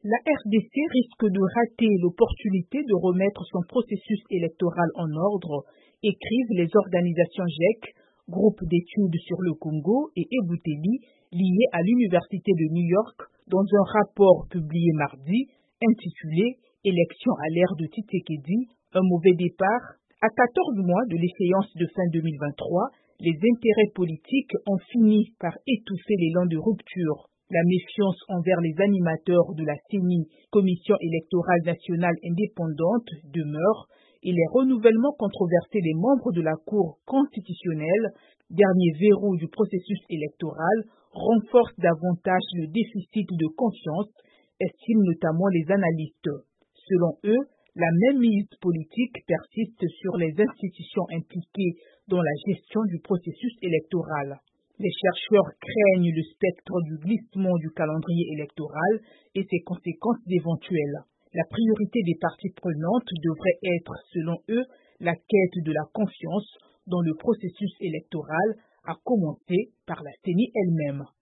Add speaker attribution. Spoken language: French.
Speaker 1: La RDC risque de rater l'opportunité de remettre son processus électoral en ordre, écrivent les organisations GEC, groupe d'études sur le Congo, et Ebouteli, liés à l'Université de New York, dans un rapport publié mardi, intitulé « Élection à l'ère de Tshisekedi, un mauvais départ ». À 14 mois de l'échéance de fin 2023, les intérêts politiques ont fini par étouffer l'élan de rupture. La méfiance envers les animateurs de la CENI, Commission électorale nationale indépendante, demeure et les renouvellements controversés des membres de la Cour constitutionnelle, dernier verrou du processus électoral, renforcent davantage le déficit de confiance, estiment notamment les analystes. Selon eux, la même mise politique persiste sur les institutions impliquées dans la gestion du processus électoral. Les chercheurs craignent le spectre du glissement du calendrier électoral et ses conséquences éventuelles. La priorité des parties prenantes devrait être, selon eux, la quête de la confiance dans le processus électoral, à commencer par la CENI elle-même.